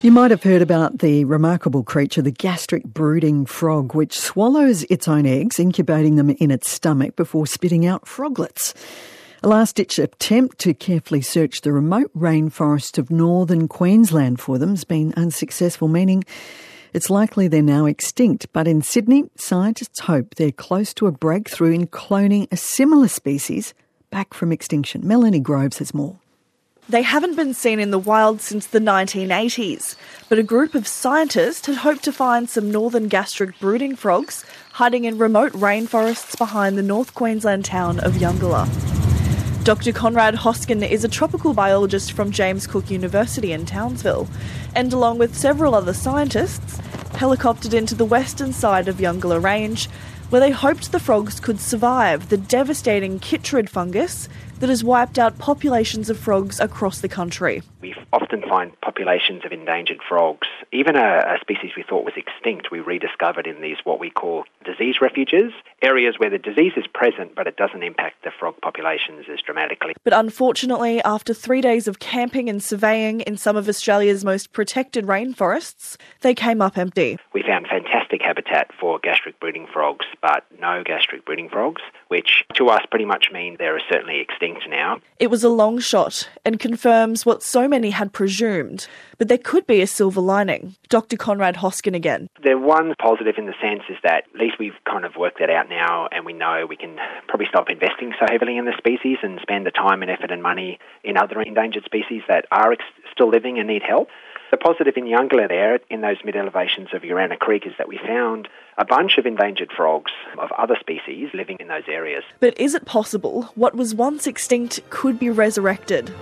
You might have heard about the remarkable creature, the gastric brooding frog, which swallows its own eggs, incubating them in its stomach before spitting out froglets. A last-ditch attempt to carefully search the remote rainforests of northern Queensland for them has been unsuccessful, meaning it's likely they're now extinct. But in Sydney, scientists hope they're close to a breakthrough in cloning a similar species back from extinction. Melanie Groves has more. They haven't been seen in the wild since the 1980s, but a group of scientists had hoped to find some northern gastric brooding frogs hiding in remote rainforests behind the North Queensland town of Yongala. Dr. Conrad Hoskin is a tropical biologist from James Cook University in Townsville, and along with several other scientists, helicoptered into the western side of Yongala Range, where they hoped the frogs could survive the devastating chytrid fungus that has wiped out populations of frogs across the country. We often find populations of endangered frogs. Even a species we thought was extinct, we rediscovered in these what we call disease refuges, areas where the disease is present but it doesn't impact the frog populations as dramatically. But unfortunately, after 3 days of camping and surveying in some of Australia's most protected rainforests, they came up empty. We found fantastic habitat for gastric brooding frogs, but no gastric brooding frogs, which to us pretty much mean they're certainly extinct now. It was a long shot and confirms what so many had presumed, but there could be a silver lining. Dr. Conrad Hoskin again. The one positive in the sense is that at least we've kind of worked that out now, and we know we can probably stop investing so heavily in the species and spend the time and effort and money in other endangered species that are still living and need help. The positive in Yongala there, in those mid-elevations of Urana Creek, is that we found a bunch of endangered frogs of other species living in those areas. But is it possible what was once extinct could be resurrected?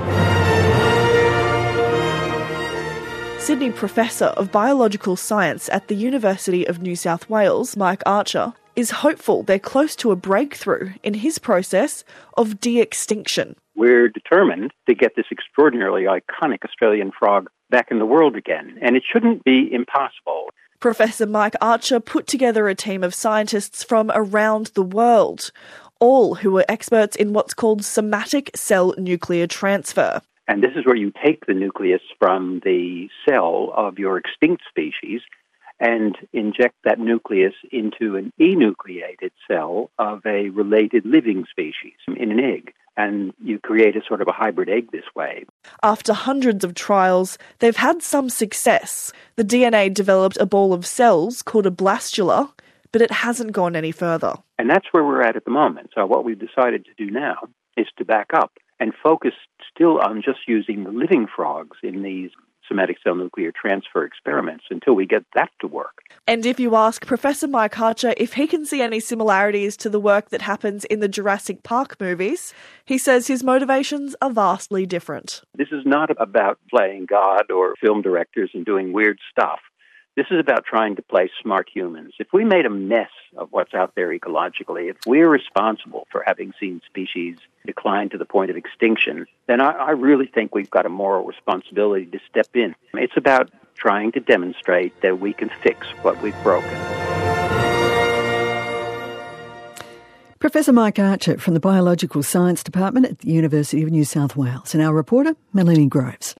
Sydney Professor of Biological Science at the University of New South Wales, Mike Archer, is hopeful they're close to a breakthrough in his process of de-extinction. We're determined to get this extraordinarily iconic Australian frog back in the world again, and it shouldn't be impossible. Professor Mike Archer put together a team of scientists from around the world, all who were experts in what's called somatic cell nuclear transfer. And this is where you take the nucleus from the cell of your extinct species and inject that nucleus into an enucleated cell of a related living species in an egg. And you create a sort of a hybrid egg this way. After hundreds of trials, they've had some success. The DNA developed a ball of cells called a blastula, but it hasn't gone any further. And that's where we're at the moment. So what we've decided to do now is to back up and focus still on just using the living frogs in these somatic cell nuclear transfer experiments until we get that to work. And if you ask Professor Mike Archer if he can see any similarities to the work that happens in the Jurassic Park movies, he says his motivations are vastly different. This is not about playing God or film directors and doing weird stuff. This is about trying to play smart humans. If we made a mess of what's out there ecologically, if we're responsible for having seen species decline to the point of extinction, then I really think we've got a moral responsibility to step in. It's about trying to demonstrate that we can fix what we've broken. Professor Mike Archer from the Biological Science Department at the University of New South Wales, and our reporter, Melanie Groves.